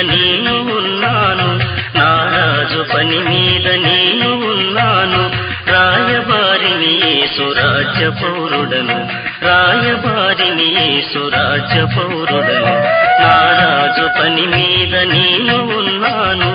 నేను ఉన్నాను, నా రాజు పని మీద నేను ఉన్నాను. రాయబారిని యేసు రాజ్య పౌరుడను, రాయబారిని యేసు రాజ్య పౌరుడను, నా రాజు పని మీద నేను ఉన్నాను.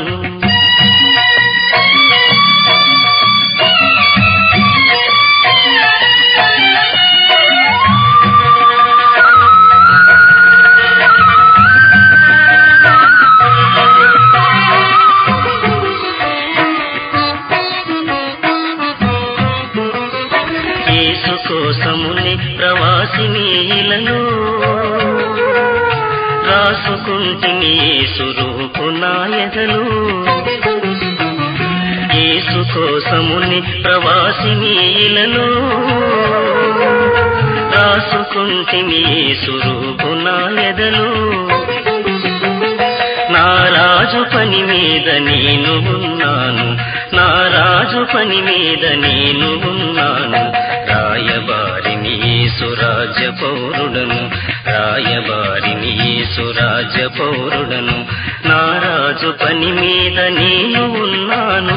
యేసు కోసముని ప్రవాసిని ఇలలో రాసుకుంటిని యేసు రూపు నా ఎదలో. యేసు కోసముని ప్రవాసిని ఇలలో రాసుకుంటిని యేసు రూపు నా ఎదలో. నా రాజు పని మీద నేను ఉన్నాను, నా రాజు పని మీద నేను ఉన్నాను. రాయబారిని యేసు రాజ్య పౌరుడను, రాయబారిని యేసు రాజ్య పౌరుడను, నా రాజు పని మీద నేను ఉన్నాను.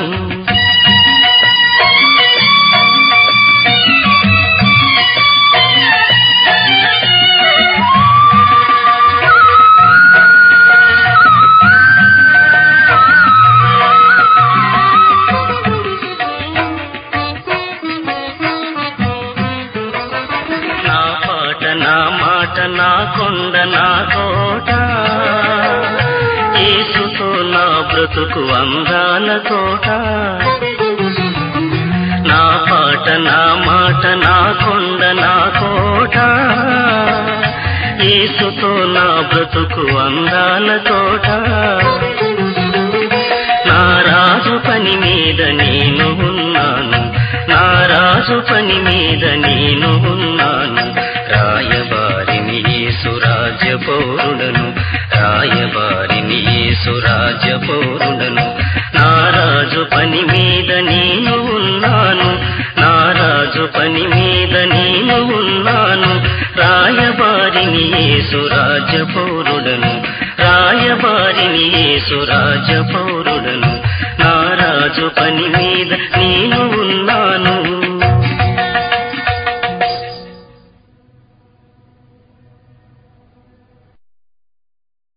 నా మాట నా కొండ నా కోట, యేసుతో నా బ్రతుకు అందాల తోట. నా పాట నా మాట నా కొండ నా కోట, యేసుతో నా బ్రతుకు అందాల తోట. నా రాజు పని మీద నేను ఉన్నాను, నా రాజు పని మీద నేను ఉన్నాను. రాయబారిని యేసు రాజ్య పౌరుడను, రాయబారిని యేసు రాజ్య పౌరుడను, నా రాజు పని మీద నేను ఉన్నాను, నా రాజు పని మీద నేను ఉన్నాను. రాయబారిని యేసు రాజ్య పౌరుడను, రాయబారిని యేసు రాజ్య పౌరుడను, నా రాజు పని మీద నేను ఉన్నాను.